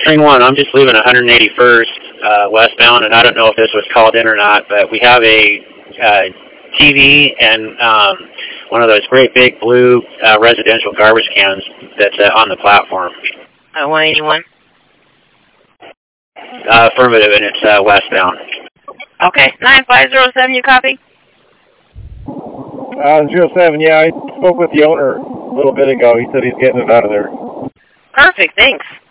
Train 1, I'm just leaving 181st westbound, and I don't know if this was called in or not, but we have a TV and one of those great big blue residential garbage cans that's on the platform. 181? Affirmative, and it's westbound. Okay. 9507, you copy? 07, yeah, I spoke with the owner a little bit ago. He said he's getting it out of there. Perfect, thanks.